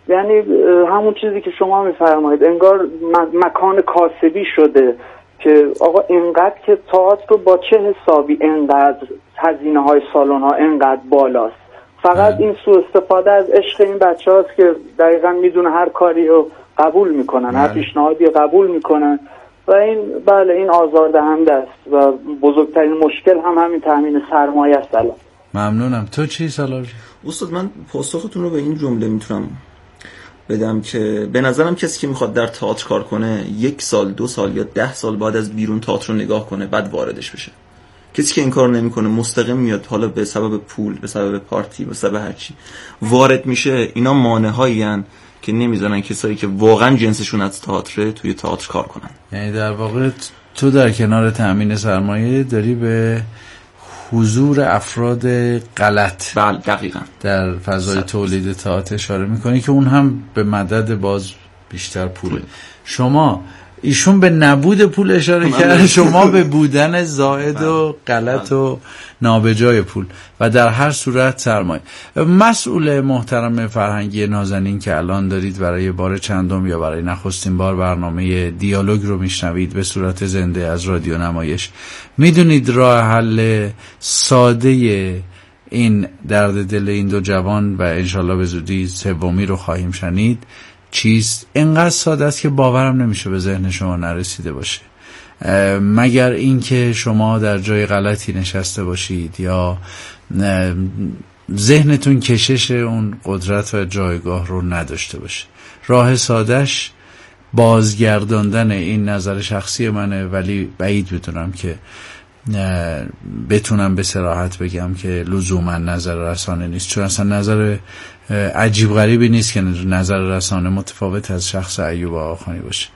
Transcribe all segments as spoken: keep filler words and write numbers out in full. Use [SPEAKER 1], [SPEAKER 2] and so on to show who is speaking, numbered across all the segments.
[SPEAKER 1] یعنی همون چیزی که شما میفرمایید، انگار مکان کاسبی شده که آقا اینقدر که تئاتر رو با چه حسابی اینقدر هزینه های سالن ها اینقدر بالاست. فقط این سوء استفاده از عشق این بچه هاست که دقیقا میدونه هر کاری رو قبول میکنن، هر پیشنهادی رو قبول میکنن و این بله این آزاردهنده است و بزرگترین مشکل هم همین تامین سرمایه است. الان
[SPEAKER 2] ممنونم. تو چی سالار؟
[SPEAKER 3] استاد من پاسختون رو به این جمله میتونم بدم که به نظرم کسی که میخواد در تئاتر کار کنه یک سال دو سال یا ده سال بعد از بیرون تئاتر رو نگاه کنه بعد واردش بشه. کسی که این کار نمیکنه مستقیم میاد، حالا به سبب پول، به سبب پارتی، به سبب هرچی وارد میشه، اینا مانع‌هایی ان که نمیذارن کسایی که واقعا جنسشون از تئاتر توی تئاتر کار کنن.
[SPEAKER 2] یعنی در واقع تو در کنار تامین سرمایه داری به حضور افراد غلط
[SPEAKER 3] بله دقیقاً
[SPEAKER 2] در فضای تولید تئاتر اشاره میکنی که اون هم به مدد باز بیشتر پوله. شما ایشون به نبود پول اشاره کرد، شما به بودن زائد و غلط و نابجای پول و در هر صورت سرمایه. مسئول محترم فرهنگی نازنین که الان دارید برای بار چندم یا برای نخستین بار برنامه دیالوگ رو میشنوید به صورت زنده از رادیو نمایش، میدونید راه حل ساده این درد دل این دو جوان و انشالله به زودی سومی رو خواهیم شنید چیست؟ اینقدر ساده است که باورم نمیشه به ذهن شما نرسیده باشه، مگر اینکه شما در جای غلطی نشسته باشید یا ذهنتون کشش اون قدرت و جایگاه رو نداشته باشه. راه سادهش بازگرداندن این نظر شخصی منه، ولی بعید بدونم که بتونم به صراحت بگم که لزوما نظر رسانه نیست، چون اصلا نظر عجیب غریبی نیست که نظر رسانه متفاوت از شخص ایوب آقاخانی باشه.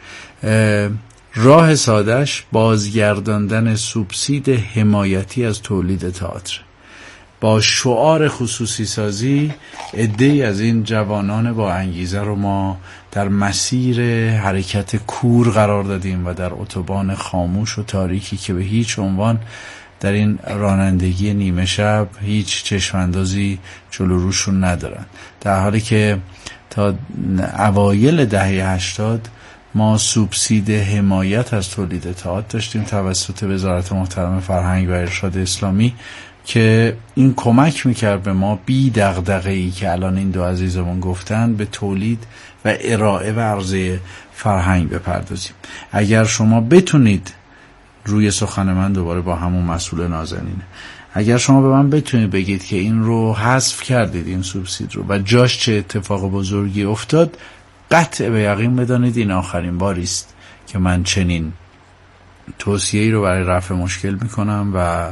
[SPEAKER 2] راه سادهش بازگرداندن سوبسید حمایتی از تولید تئاتر با شعار خصوصی سازی. عده‌ای از این جوانان با انگیزه رو ما در مسیر حرکت کور قرار دادیم و در اتوبان خاموش و تاریکی که به هیچ عنوان در این رانندگی نیمه شب هیچ چشماندازی جلو روشون ندارن، در حالی که تا اوایل دهه هشتاد ما سوبسید حمایت از تولید تئاتر داشتیم توسط وزارت محترم فرهنگ و ارشاد اسلامی که این کمک میکرد به ما بی دغدغه‌ای که الان این دو عزیزمون گفتن به تولید و ارائه و عرضه فرهنگ بپردازیم. اگر شما بتونید روی سخن من دوباره با همون مسئول نازنینه، اگر شما به من بتونید بگید که این رو حذف کردید این سوبسید رو و جاش چه اتفاق بزرگی افتاد، قطع به یقین بدانید این آخرین باری است که من چنین توصیه‌ای رو برای رفع مشکل میکنم و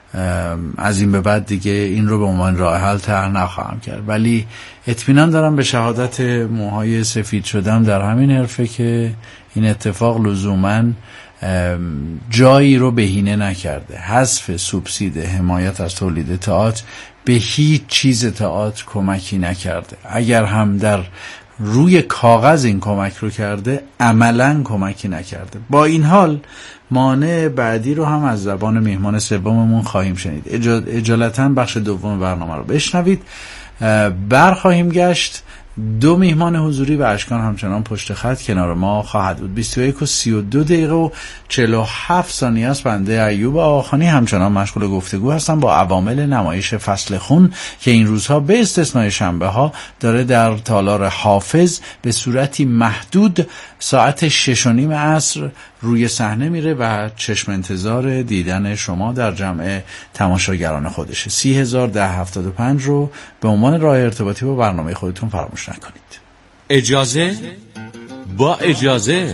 [SPEAKER 2] از این به بعد دیگه این رو به عنوان راه حل طرح نخواهم کرد. ولی اطمینان دارم به شهادت موهای سفید شدم در همین حرفه که این اتفاق لزوماً جایی رو بهینه نکرده. حذف سوبسید حمایت از تولید تئاتر به هیچ چیز تئاتر کمکی نکرده. اگر هم در روی کاغذ این کمک رو کرده، عملاً کمکی نکرده. با این حال مانع بعدی رو هم از زبان میهمان سوممون خواهیم شنید. اجالتاً بخش دوم برنامه رو بشنوید. برخواهیم گشت. دو میهمان حضوری و اشکان همچنان پشت خط کنار ما خواهد بود. بیست و یک و سی و دو دقیقه و چهل و هفت ثانیه است. بنده ایوب آقاخانی همچنان مشغول گفتگو هستم با عوامل نمایش فصل خون که این روزها به استثنای شنبه ها داره در تالار حافظ به صورتی محدود ساعت شش و نیم عصر روی صحنه میره و چشم انتظار دیدن شما در جمع تماشاگران خودشه. سی هزار ده هفتاد و پنج رو به عنوان راه ارتباطی با برنامه خودتون فراموش نکنید.
[SPEAKER 4] اجازه با اجازه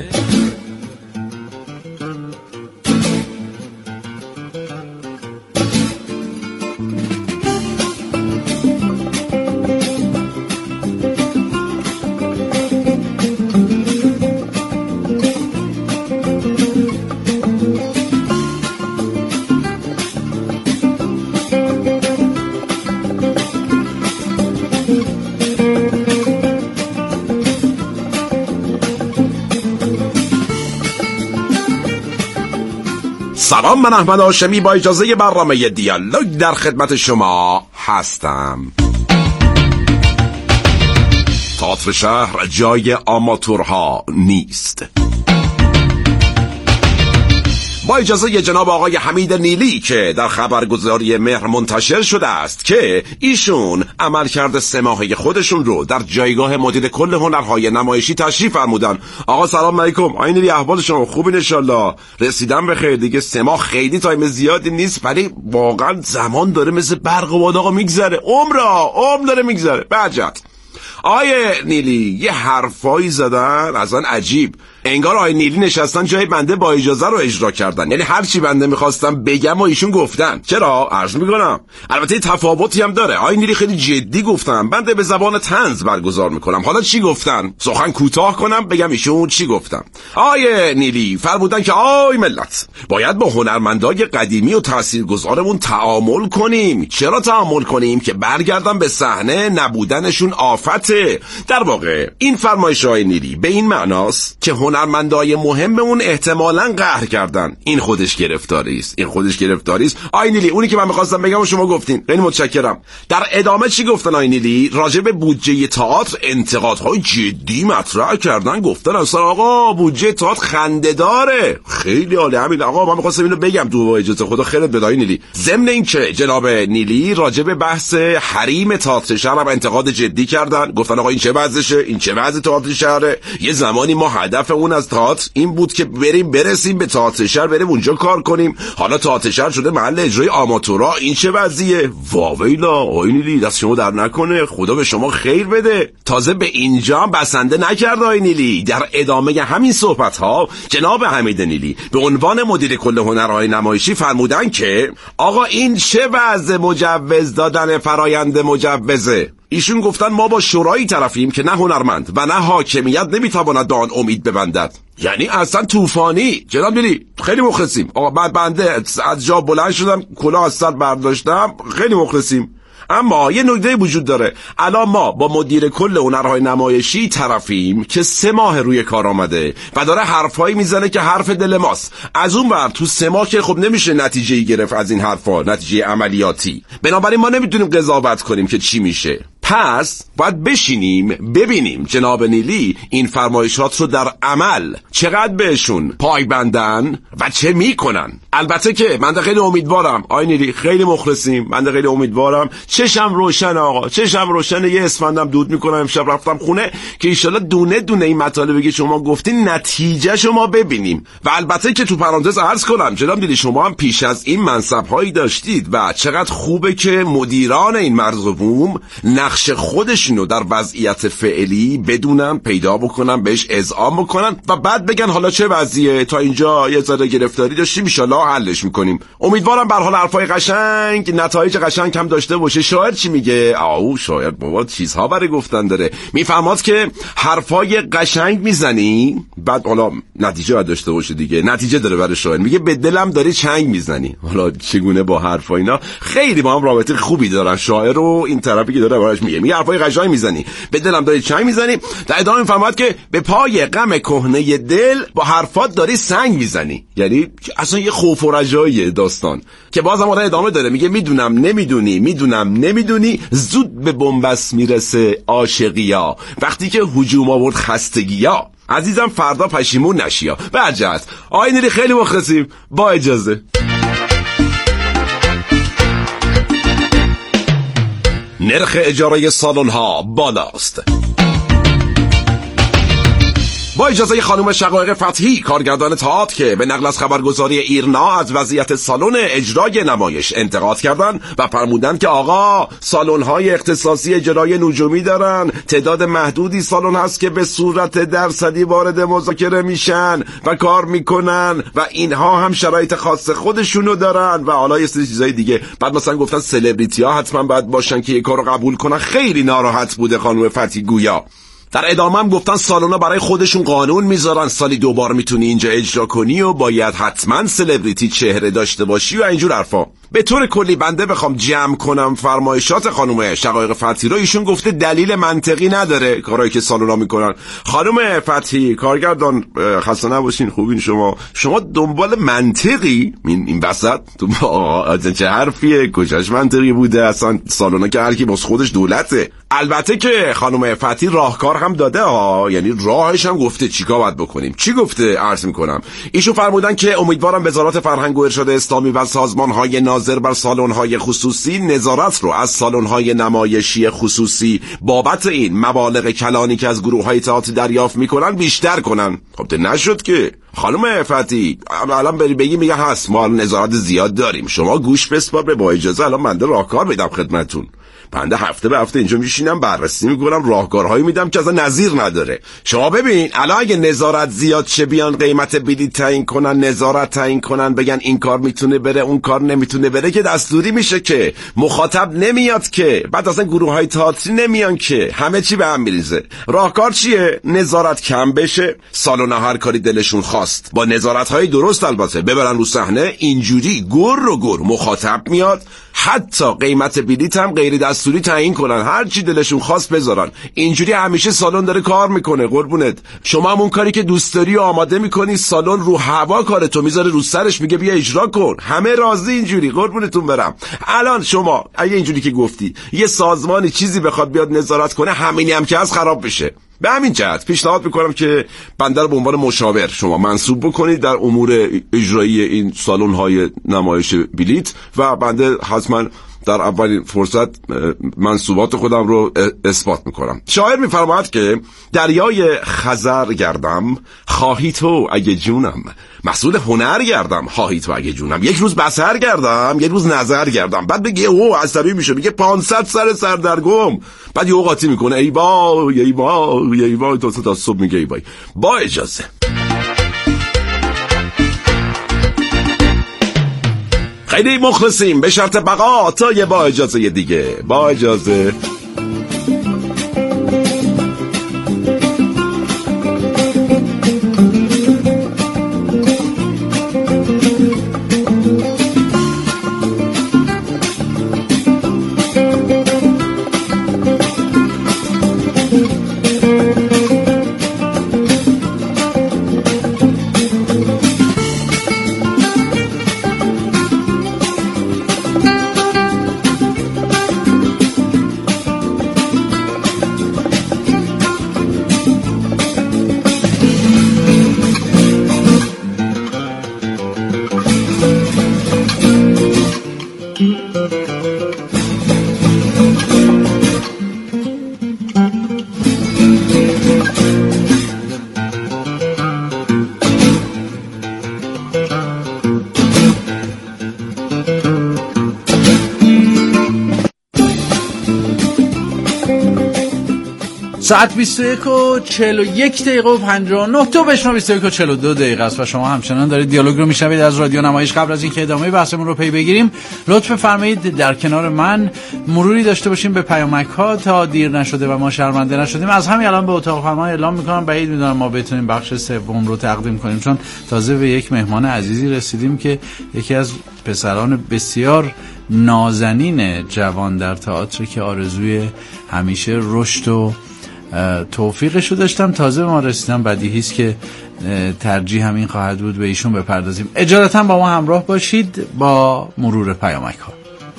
[SPEAKER 5] سلام، من احمد هاشمی با اجازه برنامه دیالوگ در خدمت شما هستم. تئاتر شهر جای آماتورها نیست. با اجازه جناب آقای حمید نیلی که در خبرگزاری مهر منتشر شده است که ایشون عملکرد سه ماهه خودشون رو در جایگاه مدیر کل هنرهای نمایشی تشریف فرمودن. آقا سلام علیکم. آقای نیلی احوال شما خوبین انشالله؟ رسیدم به خیر دیگه. سه ماه خیلی تایم زیادی نیست ولی واقعا زمان داره مثل برق و باد آقا میگذره. عمر عمر داره میگذره. بجد آقای نیلی یه حرفایی زدن اصلا عجیب، انگار آقای نیلی نشستن جای بنده با اجازه رو اجرا کردن، یعنی هر چی بنده میخواستم بگم و ایشون گفتن. چرا؟ عرض میکنم البته تفاوتی هم داره. آقای نیلی خیلی جدی گفتن، بنده به زبان طنز برگزار میکنم. حالا چی گفتن؟ سخن کوتاه کنم بگم ایشون چی گفتن. آقای نیلی فرمودن که آی ملت باید با هنرمندای قدیمی و تاثیرگذارمون تعامل کنیم. چرا تعامل کنیم؟ که برگردن به صحنه، نبودنشون آفته. در واقع این فرمایش آقای نیلی به این معناست که هنرمندای مهممون احتمالاً قهر کردن. این خودش گرفتاری است. این خودش گرفتاری است. آقای نیلی اونی که من می‌خواستم بگم و شما گفتین. خیلی متشکرم. در ادامه چی گفتن آقای نیلی؟ راجع به بودجه تئاتر انتقادهای جدی مطرح کردن. گفتن اصلا آقا بودجه تئاتر خنده‌داره. خیلی عالی. همین آقا من می‌خواستم اینو بگم تو اجازه خدا خیرت بده آقای نیلی. ضمن این که جناب نیلی راجع به بحث حریم تئاتر شهر هم انتقاد جدی کردن. گفتن آقا این چه وضعشه؟ این چه وضع تئاتر شهره؟ یه زمانی ما هدف اون از تئاتر این بود که بریم برسیم به تئاتر شهر، بریم اونجا کار کنیم. حالا تئاتر شهر شده محل اجرای آماتورا. این چه وضعیه؟ واویلا آقای نیلی دست شما در نکنه، خدا به شما خیر بده. تازه به اینجا هم بسنده نکرد آقای نیلی. در ادامه همین صحبت ها جناب حمید نیلی به عنوان مدیر کل هنرهای نمایشی فرمودن که آقا این چه وضع مجوز دادن فرایند مجوزه؟ ایشون گفتن ما با شورایی طرفیم که نه هنرمند و نه حاکمیت نمیتواند به آن امید ببندد. یعنی اصلا طوفانی. جناب نیلی خیلی مخلصیم. آقا بعد بنده از جا بلند شدم، کلاه از سر برداشتم. خیلی مخلصیم. اما یه نکته وجود داره. الان ما با مدیر کل هنرهای نمایشی طرفیم که سه ماه روی کار آمده و داره حرفایی میزنه که حرف دل ماست. از اون ور تو سه ماه که خب نمیشه نتیجه‌ای گرفت از این حرفا، نتیجه عملیاتی. بنابراین ما نمیتونیم قضاوت کنیم که چی میشه. پس باید بشینیم ببینیم جناب نیلی این فرمایشات رو در عمل چقدر بهشون پایبندن و چه میکنن. البته که من خیلی امیدوارم آقای نیلی، خیلی مخلصیم، من خیلی امیدوارم. چشم روشن آقا، چشم روشن. یه اسفندم دود میکنم. امشب رفتم خونه که انشالله دونه دونه این مطالبی که شما گفتین نتیجه شما ببینیم. و البته که تو پرانتز عرض کنم جناب نیلی شما هم پیش از این منصب هایی داشتید و چقدر خوبه که مدیران این مرزبوم نقش خودشونو در وضعیت فعلی بدونن، پیدا بکنن، بهش اذعان بکنن و بعد بگن حالا چه وضعیه. تا اینجا یه ذره گرفتاری داشتیم، ان شاءالله حلش میکنیم. امیدوارم به هر حال حرفای قشنگ نتایج قشنگ هم داشته باشه. شاعر چی میگه؟ آو شاعر بابا چیزها برای گفتن داره. میفهماد که حرفای قشنگ میزنی بعد حالا نتیجه داشته باشه دیگه. نتیجه داره برای شاعر. میگه به دلم داری چنگ میزنی. حالا چگونه با حرفا اینا خیلی با هم رابطه خوبی دارن شاعر و این طرفی که داره براش میگه. میگه حرفای قشنگ میزنی، به دلم داری چنگ میزنی. در ادامه میفهماد که به پای غم کهنه دل با حرفات داری سنگ میزنی. یعنی اصلا یه خوف و رجایی داستان که بازم اون ادامه داره. میگه میدونم نمیدونی، میدونم نمیدونی، زود به بنبست میرسه عاشقیا، وقتی که هجوم آورد خستگیا. عزیزم فردا پشیمون نشیا. برجت آقای نیلی خیلی مخلصیم. با اجازه. نرخ اجاره سالن ها بالاست. با اجازه خانم شقایق فتحی کارگردان تئاتر که به نقل از خبرگزاری ایرنا از وضعیت سالن اجرای نمایش انتقاد کردن و فرمودن که آقا سالن‌های اختصاصی اجرای نجومی دارن، تعداد محدودی سالن هست که به صورت درصدی وارد مذاکره میشن و کار میکنن و اینها هم شرایط خاص خودشونو دارن و حالا یه سری چیزای دیگه. بعد مثلا گفتن سلبریتی ها حتما باید باشن که یه کارو قبول کنن. خیلی ناراحت بوده خانم فتحی گویا. در ادامه هم گفتن سالونا برای خودشون قانون میذارن، سالی دوبار میتونی اینجا اجرا کنی و باید حتما سلبریتی چهره داشته باشی و اینجور حرفا. به طور کلی بنده بخوام جمع کنم فرمایشات خانم شقایق فتحی رو، ایشون گفته دلیل منطقی نداره کارهایی که سالونا میکنن. خانم فتحی کارگردان خسته نباشین، خوبین شما شما دنبال منطقی این این وسط تو چه حرفیه؟ کجاش منطقی بوده اصلا؟ سالونا که هر کی باز خودش دولته. البته که خانم فتحی راهکار هم داده ها، یعنی راهش هم گفته چیکار باید بکنیم. چی گفته عرض میکنم؟ ایشون فرمودن که امیدوارم وزارت فرهنگ و ارشاد اسلامی و سازمان‌های ناظر بر سالن‌های خصوصی نظارت رو از سالن‌های نمایشی خصوصی بابت این مبالغ کلانی که از گروه‌های تئاتر دریافت میکنن بیشتر کنن. خب ده نشد که خانم فتحی الان بری بگی میگه هست ما نظارت زیاد داریم، شما گوش بسپار به با اجازه الان من راهکار میدم خدمتتون. بنده هفته به هفته اینجا میشینم بررسی میکنم، راهکارهایی میدم که اصلا نظیر نداره. شما ببین الان اگه نظارت زیاد شه بیان قیمت بلیط تعیین کنن، نظارت تعیین کنن، بگن این کار میتونه بره اون کار نمیتونه بره، که دستوری میشه که مخاطب نمیاد که، بعد اصلا گروه‌های تئاتری نمیان که، همه چی به هم میریزه. راهکار چیه؟ نظارت کم بشه، سالونا هر کاری دلشون خواست با نظارت‌های درست البته ببرن رو صحنه، اینجوری گر و گر مخاطب میاد، حتی قیمت بلیط هم غیر دستوری تعیین کنن، هر چی دلشون خواست بذارن. اینجوری همیشه سالن داره کار میکنه. قربونت شما هم اون کاری که دوست داری و آماده میکنی، سالن رو هوا کارتو میذاره رو سرش، میگه بیا اجرا کن، همه راضی. اینجوری قربونتون برم. الان شما اگه اینجوری که گفتی یه سازمانی چیزی بخواد بیاد نظارت کنه، همینی هم که از خراب بشه. به همین جهت پیشنهاد میکنم که بنده رو به عنوان مشاور شما منصوب بکنید در امور اجرایی این سالن‌های نمایش بلیط و بنده حتما در اولین فرصت منصوبات خودم رو اثبات میکنم. شاعر میفرماید که دریای خزر گردم خواهی تو اگه جونم، محصول هنر گردم خواهی تو اگه جونم، یک روز بصر گردم یک روز نظر گردم. بعد بگه اوه عصبی میشه، میگه پانصد سر سردرگم، بعد یه قاطی میکنه ای وای ای وای ای وای تا تا صبح میگه ای وای. با اجازه خیلی مخلصیم، به شرط بقا تا یه با اجازه دیگه. با اجازه
[SPEAKER 2] ساعت بیست و یک و چهل و یک دقیقه و پنجاه و نه تو بشنو بیست و یک و چهل و دو دقیقه است و شما همچنان دارید دیالوگ رو میشنوید از رادیو نمایش. قبل از اینکه ادامه بحثمون رو پی بگیریم لطف فرمایید در کنار من مروری داشته باشیم به پیامک ها تا دیر نشده و ما شرمنده نشدیم. از همین الان به اتاق فرمان اعلام میکنم بعید میدونم ما بتونیم بخش سوم رو تقدیم کنیم، چون تازه به یک مهمان عزیزی رسیدیم که یکی از پسران بسیار نازنین جوان در تئاتر که آرزوی همیشه رشد و توفیقش رو داشتم. تازه ما رسیدم، بدیهی است که ترجیح همین خواهد بود به ایشون بپردازیم. اجازهاً با ما همراه باشید با مرور پیامک ها.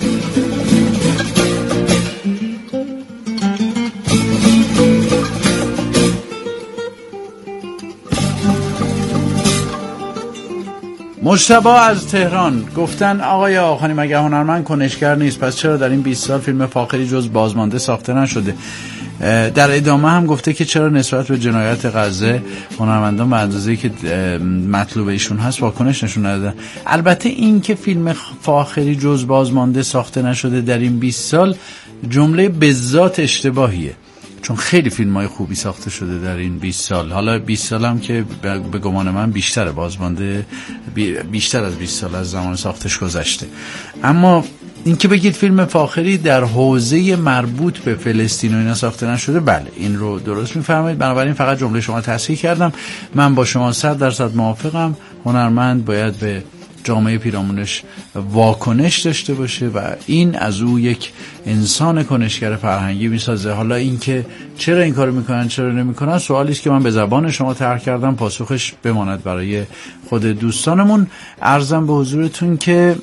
[SPEAKER 2] مجتبی از تهران گفتن آقای آخانی مگه هنرمند کنشگر نیست؟ پس چرا در این بیست سال فیلم فاخری جز بازمانده ساخته نشده؟ در ادامه هم گفته که چرا نسبت به جنایت غزه هنرمندان به اندازه‌ای که مطلوب ایشون هست واکنش نشون ندادن. البته این که فیلم فاخری جز بازمانده ساخته نشده در این بیست سال جمله به ذات اشتباهیه، چون خیلی فیلم‌های خوبی ساخته شده در این بیست سال. حالا بیست سال هم که به گمان من بیشتر بازمانده بیشتر از بیست سال از زمان ساختش گذشته. اما این که بگید فیلم فاخری در حوزه مربوط به فلسطین و اینا ساخته نشده، بله این رو درست میفرمایید. بنابراین فقط جمله شما تصحیح کردم. من با شما صد درصد موافقم. هنرمند باید به جامعه پیرامونش واکنش داشته باشه و این از او یک انسان کنشگر فرهنگی میسازه. حالا این که چرا این کارو میکنن چرا نمیکنن سوالی است که من به زبان شما طرح کردم، پاسخش بماند برای خود دوستانمون. عرضم به حضورتون که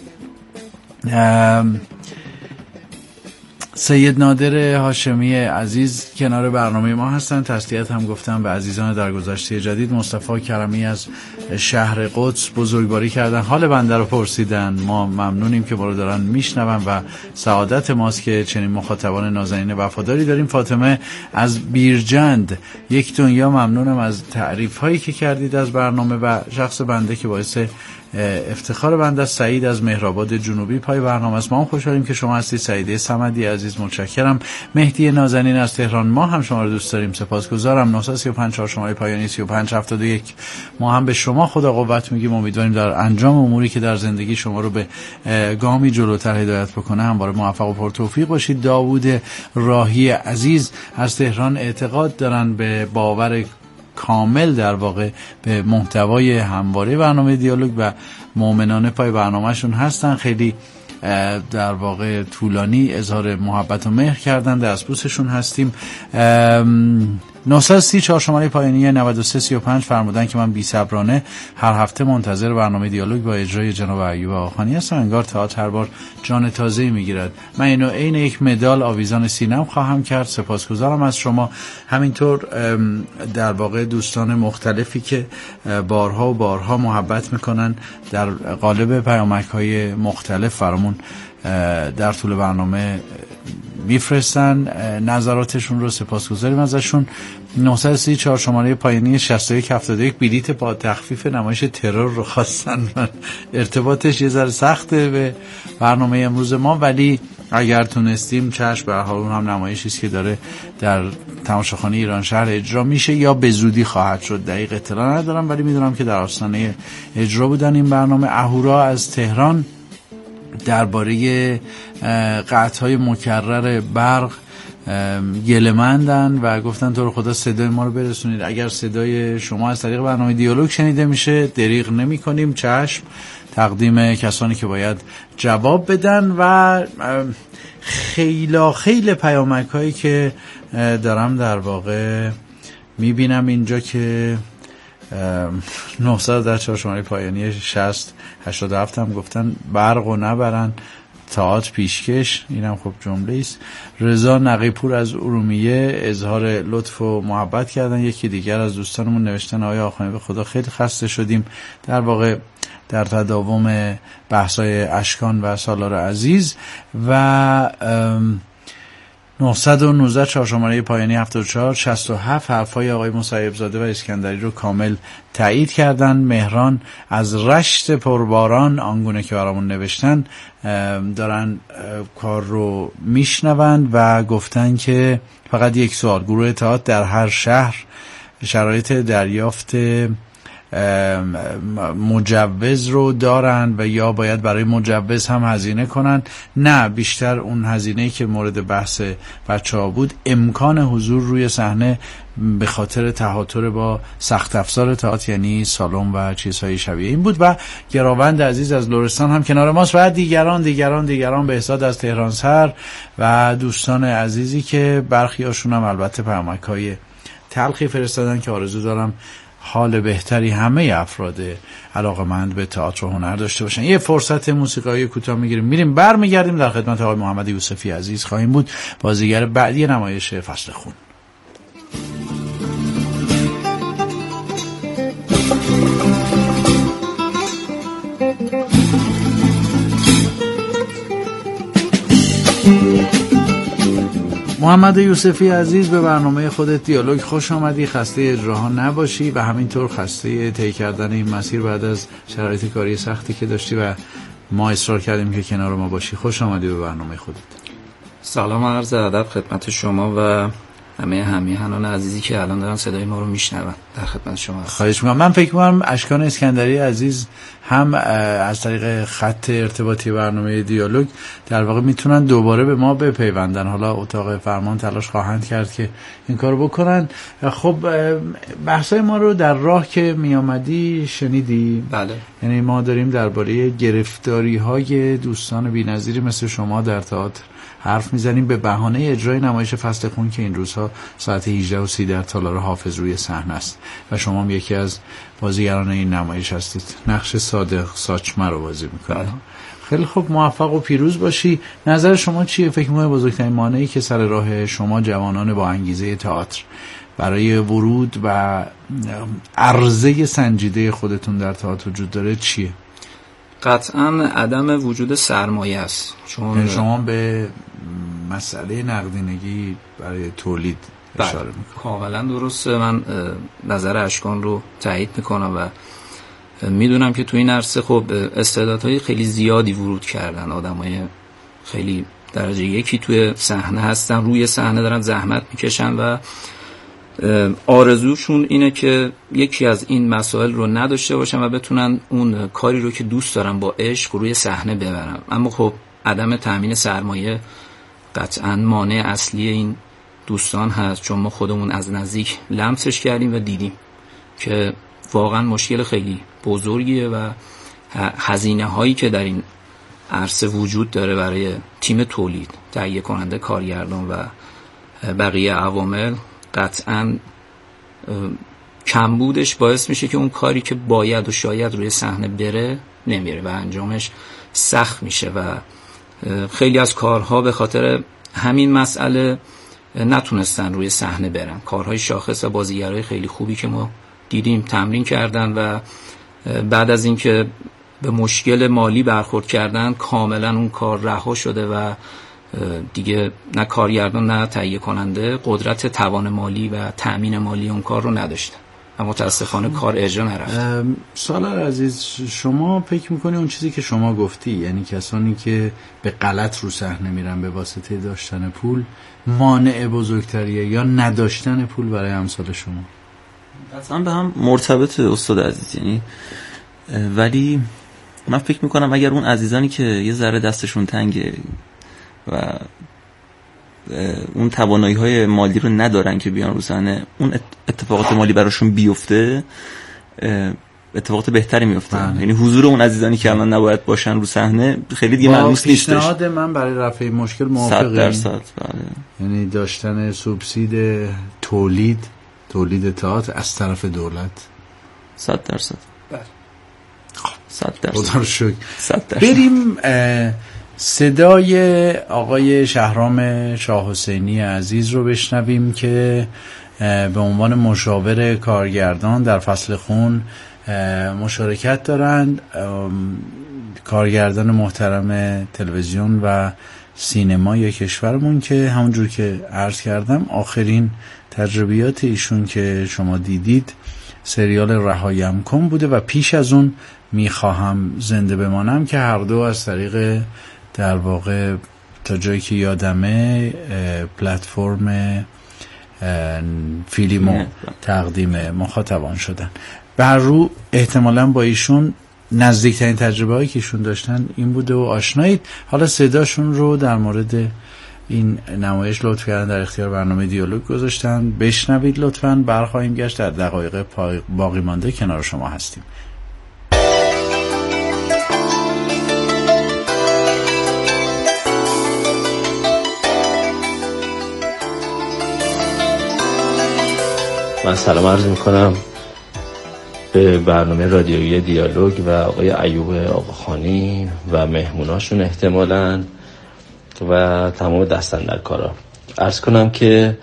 [SPEAKER 2] سید نادر هاشمی عزیز کنار برنامه ما هستن. تسلیت هم گفتم به عزیزان در گذشته جدید. مصطفی کرمی از شهر قدس بزرگواری کردن، حال بنده رو پرسیدن. ما ممنونیم که ما رو دارن میشنون و سعادت ماست که چنین مخاطبان نازنین وفاداری داریم. فاطمه از بیرجند، یک دنیا ممنونم از تعریف هایی که کردید از برنامه و شخص بنده که باعث افتخار بنده است. سعید از مهرآباد جنوبی پای برنامه است. ما هم خوشحالیم که شما هستید. سعیده صمدی عزیز متشکرم. مهدی نازنین از تهران، ما هم شما رو دوست داریم، سپاسگزارم. نه سه پنج چهار شماره پایانی سی و پنج هفتاد و یک. ما هم به شما خدا قوت میگیم. امیدواریم در انجام اموری که در زندگی شما رو به گامی جلوتر هدایت بکنه همواره موفق و پرتوفیق باشید. داوود راهی عزیز از تهران اعتقاد دارن به باور کامل در واقع به محتوای همواره برنامه دیالوگ و مؤمنانه پای برنامهشون هستن. خیلی در واقع طولانی اظهار محبت و مهر کردن، دستبوسشون هستیم. نه سی چهار شماره پایانی نود و سه سی و پنج فرمودن که من بی صبرانه هر هفته منتظر برنامه دیالوگ با اجرای جناب ایوب آقاخانی هستم. انگار تئاتر هر بار جان تازه‌ای میگیرد. من اینو عین یک مدال آویزان سینم خواهم کرد. سپاسگزارم از شما. همینطور در واقع دوستان مختلفی که بارها و بارها محبت میکنن در قالب پیامک‌های مختلف فرامون در طول برنامه میفرستن نظراتشون رو، سپاسگزاریم ازشون. نه سی چهار شماره پایانی شصت و یک هفتاد و یک بلیت با تخفیف نمایش ترور رو خواستن. ارتباطش یه ذره سخته به برنامه امروز ما، ولی اگر تونستیم چشم. به هر حال هم نمایشی است که داره در تماشاخانه ایران شهر اجرا میشه یا به زودی خواهد شد، دقیق اطلاع ندارم، ولی میدونم که در آستانه اجرا بودن این برنامه. اهورا از تهران درباره قطع‌های مکرر برق گله‌مندن و گفتن تو رو خدا صدای ما رو برسونید. اگر صدای شما از طریق برنامه دیالوگ شنیده میشه دریغ نمی کنیم، چشم، تقدیم کسانی که باید جواب بدن. و خیلا خیل پیامک هایی که دارم در واقع میبینم اینجا که نهصد در چهار شماره پایانی شصت هشتاد و هفت هم گفتن برق و نبرن تئاتر پیشکش. اینم خب جمله است. رضا نقیپور از ارومیه اظهار لطف و محبت کردن. یکی دیگر از دوستانمون نوشتن آقای آخوانی به خدا خیلی خسته شدیم در واقع در تداوم بحث‌های اشکان و سالار عزیز. و نه یک نه چهار شماره پایانی هفتاد و چهار شصت و هفت حرفای آقای مسیب زاده و اسکندری رو کامل تایید کردن. مهران از رشت پرباران آنگونه که برامون نوشتن دارن کار رو میشنون و گفتن که فقط یک سوال، گروه تئاتر در هر شهر شرایط دریافت مجوز رو دارن و یا باید برای مجوز هم هزینه کنن؟ نه، بیشتر اون هزینه‌ای که مورد بحث بچه‌ها بود امکان حضور روی صحنه به خاطر تهاتر با سخت افزار تئاتر یعنی سالن و چیزهای شبیه این بود. و گراوند عزیز از لرستان هم کنار ماست و دیگران دیگران دیگران بهزاد از تهران سر و دوستان عزیزی که برخی هاشون هم البته پیامک‌های تلخی فرستادن که آرزو دارم حال بهتری همه افراد علاقه‌مند به تئاتر و هنر داشته باشن. یه فرصت موسیقایی کوتاه میگیریم، میریم برمیگردیم در خدمت آقای محمد یوسفی عزیز خواهیم بود، بازیگر بعدی نمایش فصل خون. محمد یوسفی عزیز به برنامه خودت دیالوگ خوش آمدی. خسته اجراها نباشی و همینطور خسته طی کردن این مسیر بعد از شرایط کاری سختی که داشتی و ما اصرار کردیم که کنار ما باشی. خوش آمدی به برنامه خودت.
[SPEAKER 3] سلام عرض ادب خدمت شما و
[SPEAKER 6] همه همیهنان عزیزی که الان دارن صدای ما رو میشنون در خدمت شما هستم.
[SPEAKER 2] خواهش میکنم. من فکر میکنم اشکان اسکندری عزیز هم از طریق خط ارتباطی برنامه دیالوگ در واقع میتونن دوباره به ما بپیوندن. حالا اتاق فرمان تلاش خواهند کرد که این کارو بکنن. خب بحثای ما رو در راه که میامدی شنیدی؟
[SPEAKER 6] بله.
[SPEAKER 2] یعنی ما داریم درباره گرفتاری های دوستان بی‌نظیری مثل شما در تئاتر حرف میزنیم به بهانه اجرای نمایش فصل خون که این روزها ساعت هجده و سی در تالار حافظ روی صحنه است و شما هم یکی از بازیگران این نمایش هستید. نقش صادق ساچمه رو بازی میکنید. خیلی خوب، موفق و پیروز باشی. نظر شما چیه؟ فکر می‌کنید بزرگترین مانعی که سر راه شما جوانان با انگیزه تئاتر برای ورود و عرضه سنجیده خودتون در تئاتر وجود داره چیه؟
[SPEAKER 6] قطعا عدم وجود سرمایه است. چون
[SPEAKER 2] شما به مسئله نقدینگی برای تولید اشاره میکنید.
[SPEAKER 6] کاملا درسته. من نظر اشکان رو تایید میکنم و میدونم که تو این عرصه خب استعدادهای خیلی زیادی ورود کردن، آدمای خیلی درجه یکی توی صحنه هستن، روی صحنه دارن زحمت میکشن و آرزوشون اینه که یکی از این مسائل رو نداشته باشن و بتونن اون کاری رو که دوست دارن با عشق روی صحنه ببرن. اما خب عدم تامین سرمایه قطعا مانع اصلی این دوستان هست، چون ما خودمون از نزدیک لمسش کردیم و دیدیم که واقعا مشکل خیلی بزرگیه و هزینه هایی که در این عرصه وجود داره برای تیم تولید، تهیه کننده، کارگردان و بقیه عوامل، قطعا کمبودش باعث میشه که اون کاری که باید و شاید روی صحنه بره نمیره و انجامش سخت میشه و خیلی از کارها به خاطر همین مسئله نتونستن روی صحنه برن. کارهای شاخص و بازیگرای خیلی خوبی که ما دیدیم تمرین کردن و بعد از اینکه به مشکل مالی برخورد کردن کاملا اون کار رها شده و دیگه نه کارگردان نه تهیه کننده قدرت توان مالی و تأمین مالی اون کار رو نداشتن و متاسفانه کار اجرا نرفت.
[SPEAKER 2] سالار عزیز، شما فکر میکنی اون چیزی که شما گفتی، یعنی کسانی که به غلط رو صحنه میرن به واسطه داشتن پول، مانع بزرگتریه یا نداشتن پول برای امثال شما؟
[SPEAKER 3] قطعا به هم مرتبطه استاد عزیز. یعنی ولی من فکر میکنم اگر اون عزیزانی که یه ذره دستشون تنگه و اون توانایی های مالی رو ندارن که بیان رو صحنه، اون اتفاقات مالی براشون بیفته، اتفاقات بهتری میفته. یعنی حضور اون عزیزانی که الان نباید باشن رو صحنه خیلی دیگه ملموس نیستش.
[SPEAKER 2] پیشنهاد من برای رفع مشکل موافقم.
[SPEAKER 3] صد درصد بله.
[SPEAKER 2] یعنی داشتن سوبسید تولید تولید تئاتر از طرف دولت.
[SPEAKER 3] صد درصد
[SPEAKER 6] بله.
[SPEAKER 3] صد درصد.
[SPEAKER 2] خدا رو شکر.
[SPEAKER 3] صد درصد.
[SPEAKER 2] بریم صدای آقای شهرام شاه حسینی عزیز رو بشنویم که به عنوان مشاور کارگردان در فصل خون مشارکت دارند. کارگردان محترم تلویزیون و سینمای کشورمون که همونجور که عرض کردم آخرین تجربیات ایشون که شما دیدید سریال رهایم کن بوده و پیش از اون میخواهم زنده بمانم که هر دو از طریق در واقع تا جایی که یادمه پلتفرم فیلمو تقدیم مخاطبان شدن. بر رو احتمالاً با ایشون نزدیکترین تجربه هایی که ایشون داشتن این بوده و آشنایید. حالا صداشون رو در مورد این نمایش لطف کردن در اختیار برنامه دیالوگ گذاشتن، بشنوید لطفاً. برخواهیم گشت، در دقایق باقی مانده کنار شما هستیم.
[SPEAKER 7] من سلام عرض میکنم به برنامه رادیویی دیالوگ و آقای ایوب آقاخانی و مهموناشون احتمالاً و تمام دستاندرکارا. عرض کنم که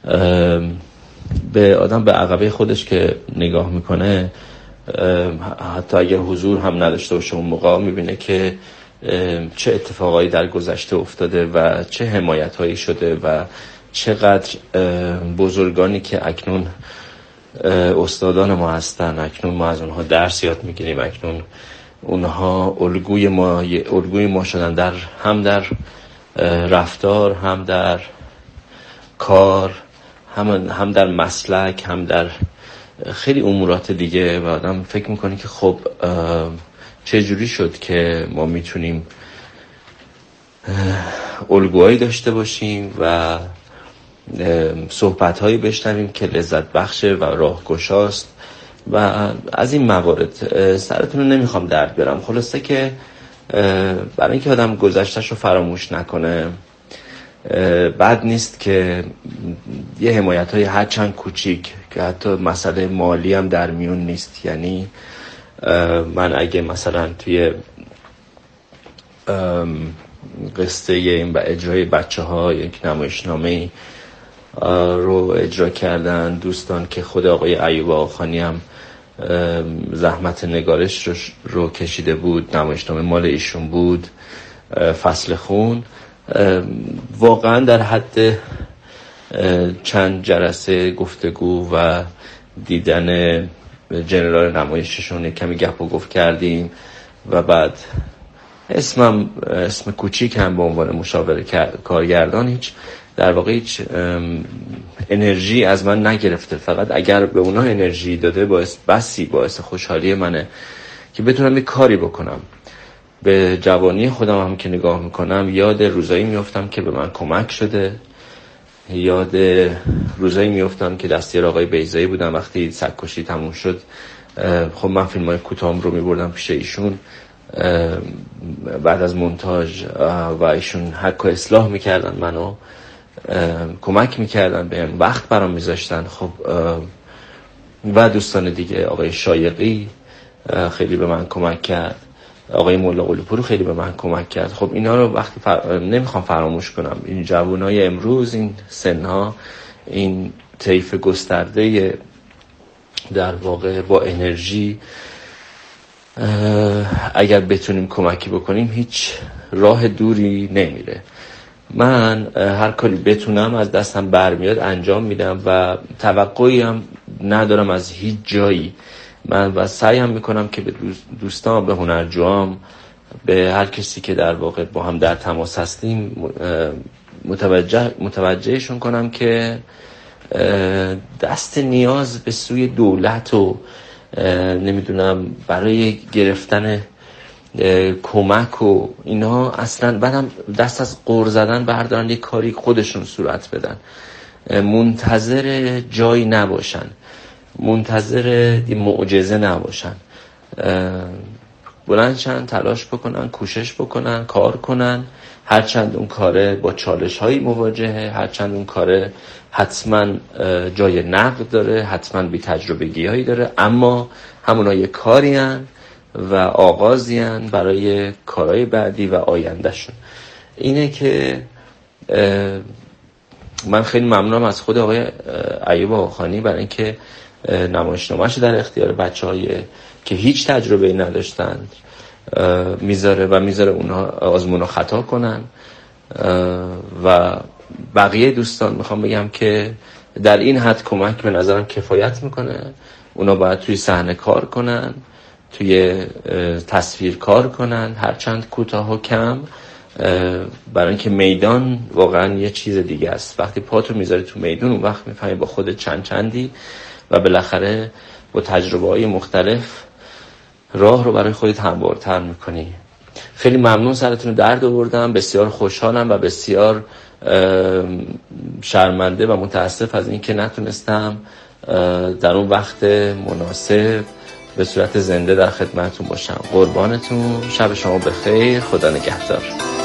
[SPEAKER 7] به آدم به عقبه خودش که نگاه میکنه، حتی اگر حضور هم نداشته باشه اون موقع میبینه که چه اتفاقایی در گذشته افتاده و چه حمایت‌هایی شده و چقدر بزرگانی که اکنون استادان ما هستن، اکنون ما از اونها درس یاد میگیریم، اکنون اونها الگوی ما الگوی ما شدن، در هم در رفتار، هم در کار، هم هم در مسلک هم در خیلی امورات دیگه و آدم فکر میکنه که خب چه جوری شد که ما میتونیم الگوهایی داشته باشیم و صحبت‌هایی بشنویم که لذت بخشه و راهگشاست و از این موارد. سرتون رو نمیخوام درد برم. خلاصه که برای اینکه آدم گذشته‌ش رو فراموش نکنه، بد نیست که یه حمایت‌های هر چند کوچیک که حتی مسئله مالی هم در میون نیست. یعنی من اگه مثلا توی قصه این با اجرای بچه ها یک نمایشنامه رو اجرا کردن دوستان که خود آقای ایوب آقاخانی هم زحمت نگارش رو, رو کشیده بود، نمایشنامه مال ایشون بود، فصل خون، واقعا در حد چند جلسه گفتگو و دیدن جنرال نمایششون کمی گپ و گفت کردیم و بعد اسمم اسم کوچیک هم به عنوان مشاور کارگردان هیچ در واقع هیچ انرژی از من نگرفته. فقط اگر به اونا انرژی داده باعث بسی باعث خوشحالی منه که بتونم یک کاری بکنم. به جوانی خودم هم که نگاه میکنم یاد روزایی میافتم که به من کمک شده، یاد روزایی میافتم که دستیار آقای بیضایی بودم وقتی سگ‌کشی تموم شد. خب من فیلم‌های کوتاهم رو میبردم پیش ایشون بعد از مونتاژ و ایشون حق و اصلاح میکردن، منو کمک میکردن، بهم وقت برام میذاشتن. خب و دوستان دیگه، آقای شایقی خیلی به من کمک کرد، آقای مولا قلی‌پور خیلی به من کمک کرد. خب اینا رو وقتی فر... نمیخوام فراموش کنم. این جوانای امروز، این سنها، این طیف گسترده در واقع با انرژی، اگر بتونیم کمکی بکنیم هیچ راه دوری نمیره. من هر کاری بتونم از دستم برمیاد انجام میدم و توقعی هم ندارم از هیچ جایی. من و سعیم میکنم که به دوستان، به هنرجوام، به هر کسی که در واقع با هم در تماس هستیم متوجه متوجهشون کنم که دست نیاز به سوی دولت و نمیدونم برای گرفتن کمک و اینا اصلا بعدم دست از قور زدن بردارن یک کاری خودشون صورت بدن، منتظر جایی نباشن، منتظر معجزه نباشن، بلندشن، تلاش بکنن، کوشش بکنن، کار کنن. هرچند اون کاره با چالش هایی مواجهه، هرچند اون کاره حتما جای نقد داره، حتما بی تجربگی هایی داره، اما همونا یک کاری هن و آغازی هن برای کارهای بعدی و آیندهشون. اینه که من خیلی ممنونم از خود آقای ایوب آقاخانی برای اینکه نمایشنامه‌اش در اختیار بچه‌های که هیچ تجربه‌ای نداشتن میذاره و میذاره اونها آزمون و خطا کنن. و بقیه دوستان میخوام بگم که در این حد کمک به نظرم کفایت میکنه. اونا باید توی صحنه کار کنن، توی تصویر کار کنن، هرچند کوتاه و کم، برای اینکه میدان واقعا یه چیز دیگه است. وقتی پاتو میذاری تو میدون اون وقت میفهمی با خودت چند چندی و بالاخره با تجربه های مختلف راه رو برای خودت هموارتر میکنی. خیلی ممنون، سرتون رو درد آوردم، بسیار خوشحالم و بسیار شرمنده و متاسف از این که نتونستم در اون وقت مناسب به صورت زنده در خدمتتون باشم. قربانتون، شب شما بخیر، خدا نگهدار.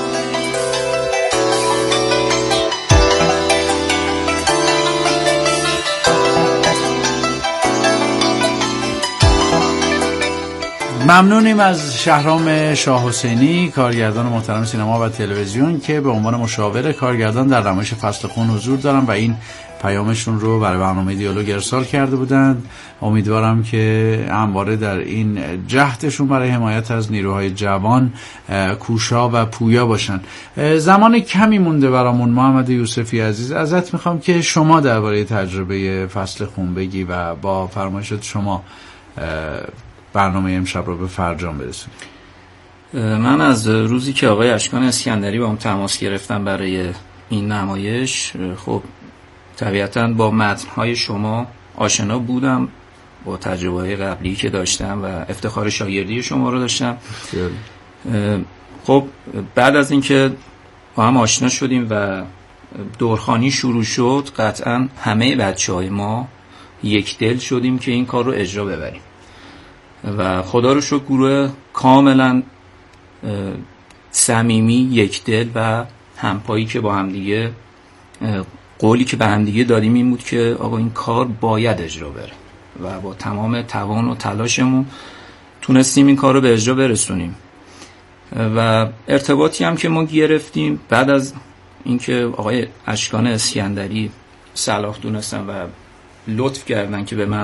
[SPEAKER 2] ممنونیم از شهرام شاه حسینی، کارگردان محترم سینما و تلویزیون که به عنوان مشاور کارگردان در نمایش فصل خون حضور دارن و این پیامشون رو برای برنامه دیالوگ ارسال کرده بودند. امیدوارم که همواره در این جهدشون برای حمایت از نیروهای جوان کوشا و پویا باشن. زمان کمی مونده برامون. محمد یوسفی عزیز، ازت میخوام که شما درباره تجربه فصل خون بگی و با فرمایشات شما برنامه امشب رو به فرجام برسونید.
[SPEAKER 6] من از روزی که آقای اشکان اسکندری با هم تماس گرفتم برای این نمایش، خب طبیعتاً با متن‌های شما آشنا بودم، با تجربه‌های قبلی که داشتم و افتخار شاگردی شما رو داشتم. خب بعد از اینکه با هم آشنا شدیم و دورخوانی شروع شد، قطعاً همه بچه‌های ما یک دل شدیم که این کار رو اجرا ببریم و خدا رو شکر گروه کاملاً صمیمی، یک دل و همپایی که با هم دیگه قولی که به هم دیگه دادیم این بود که آقا این کار باید اجرا بره و با تمام توان و تلاشمون تونستیم این کار رو به اجرا برسونیم. و ارتباطی هم که ما گرفتیم بعد از اینکه آقای اشکان اسکندری صلاح دونستن و لطف کردن که به من